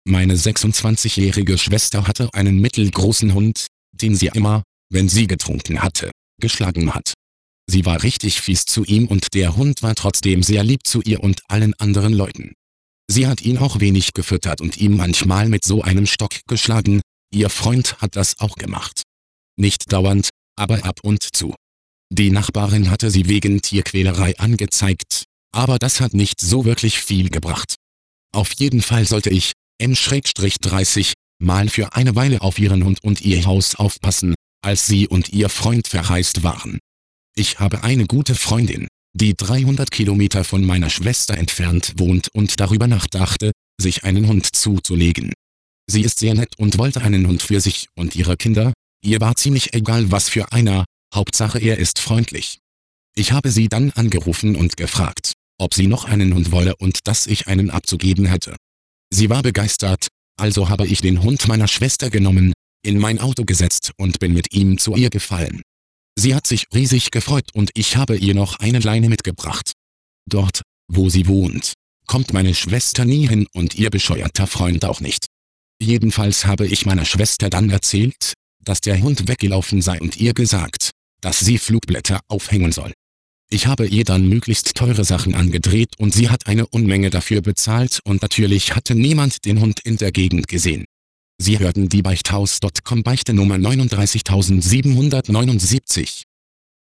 Meine 26-jährige Schwester hatte einen mittelgroßen Hund, den sie immer, wenn sie getrunken hatte, geschlagen hat. Sie war richtig fies zu ihm und der Hund war trotzdem sehr lieb zu ihr und allen anderen Leuten. Sie hat ihn auch wenig gefüttert und ihm manchmal mit so einem Stock geschlagen, ihr Freund hat das auch gemacht. Nicht dauernd, aber ab und zu. Die Nachbarin hatte sie wegen Tierquälerei angezeigt, aber das hat nicht so wirklich viel gebracht. Auf jeden Fall sollte ich, M-30, mal für eine Weile auf ihren Hund und ihr Haus aufpassen, als sie und ihr Freund verreist waren. Ich habe eine gute Freundin, die 300 Kilometer von meiner Schwester entfernt wohnt und darüber nachdachte, sich einen Hund zuzulegen. Sie ist sehr nett und wollte einen Hund für sich und ihre Kinder, ihr war ziemlich egal was für einer, Hauptsache er ist freundlich. Ich habe sie dann angerufen und gefragt, ob sie noch einen Hund wolle und dass ich einen abzugeben hätte. Sie war begeistert, also habe ich den Hund meiner Schwester genommen, in mein Auto gesetzt und bin mit ihm zu ihr gefallen. Sie hat sich riesig gefreut und ich habe ihr noch eine Leine mitgebracht. Dort, wo sie wohnt, kommt meine Schwester nie hin und ihr bescheuerter Freund auch nicht. Jedenfalls habe ich meiner Schwester dann erzählt, dass der Hund weggelaufen sei und ihr gesagt, dass sie Flugblätter aufhängen soll. Ich habe ihr dann möglichst teure Sachen angedreht und sie hat eine Unmenge dafür bezahlt und natürlich hatte niemand den Hund in der Gegend gesehen. Sie hörten die Beichthaus.com Beichte Nummer 39779.